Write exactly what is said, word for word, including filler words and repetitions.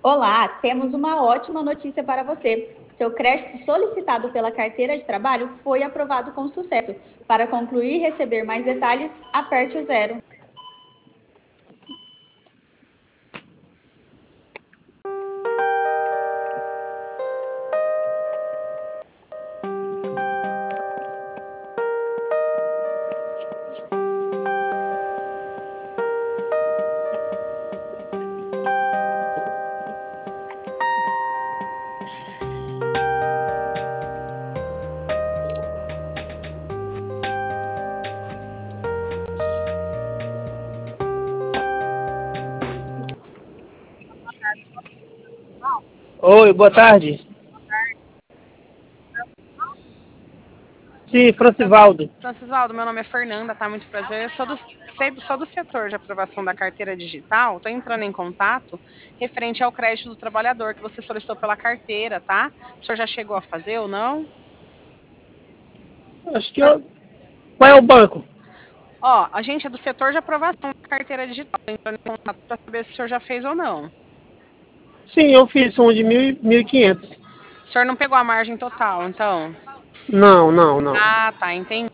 Olá, temos uma ótima notícia para você. Seu crédito solicitado pela carteira de trabalho foi aprovado com sucesso. Para concluir e receber mais detalhes, aperte o zero. Oi, boa tarde. Sim, Francivaldo. Francisvaldo, meu nome é Fernanda, tá? Muito prazer. Eu sou do, sempre sou do setor de aprovação da carteira digital. Estou entrando em contato referente ao crédito do trabalhador que você solicitou pela carteira, tá? O senhor já chegou a fazer ou não? Acho que eu... Qual é o banco? Ó, a gente é do setor de aprovação da carteira digital. Tô entrando em contato para saber se o senhor já fez ou não. Sim, eu fiz um de mil, mil e quinhentos. O senhor não pegou a margem total, então? Não, não, não. Ah, tá, entendi.